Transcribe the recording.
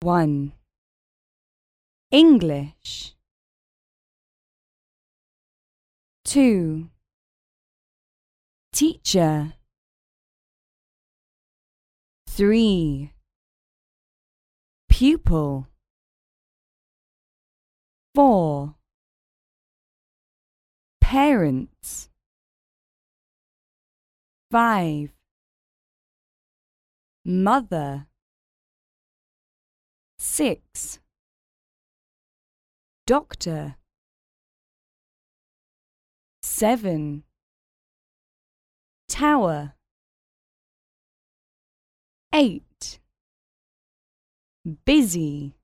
1. English. 2. Teacher. 3. Pupil. 4. Parents. 5. Mother. 6. Doctor. 7. Tower. 8. Busy.